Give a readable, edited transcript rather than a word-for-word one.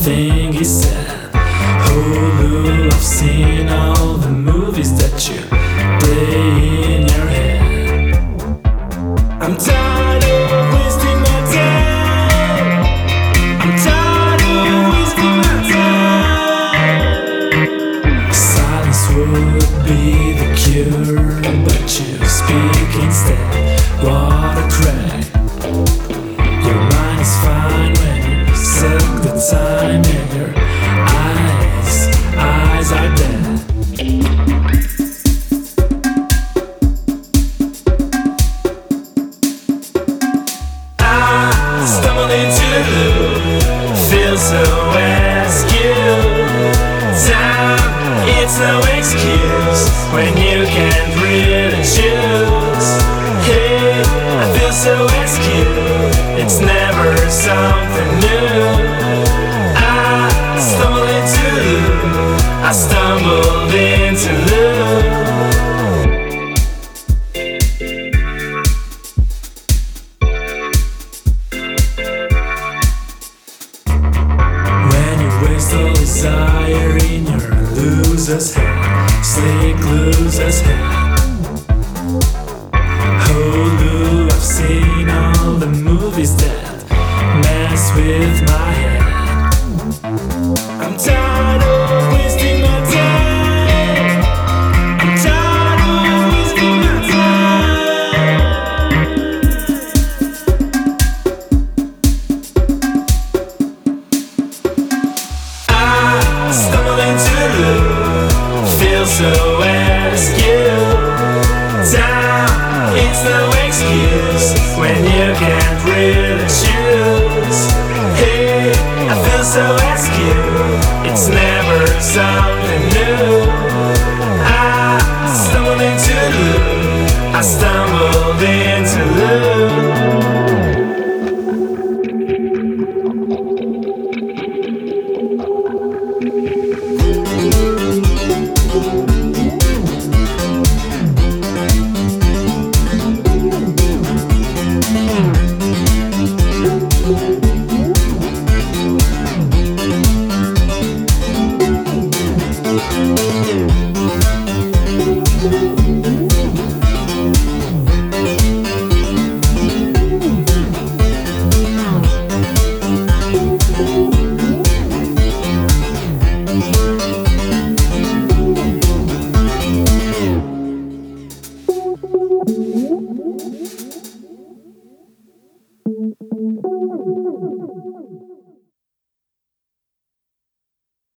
thing he said. Hulu, I've seen all the movies that you play in your head. I'm tired of wasting my time. I'm tired of wasting my time. Silence would be the cure, but you speak instead. What a crack. Your mind is fine when you suck the time in your eyes are dead. I stumbled into the feel so askew. Time, it's no excuse when you can't really choose. Hey, I feel so askew. It's never something new. I stumbled into love. When you waste all desire in your loser's head, slick loser's head. Oh, Lou, I've seen all the movies that mess with my head. I'm tired of wasting my time. I'm tired of wasting my time. I stumbled into love, feel so askew. Time, it's no excuse when you can't really choose. Hey, I feel so askew. It's never something new. I stumbled into love. I stumbled into love.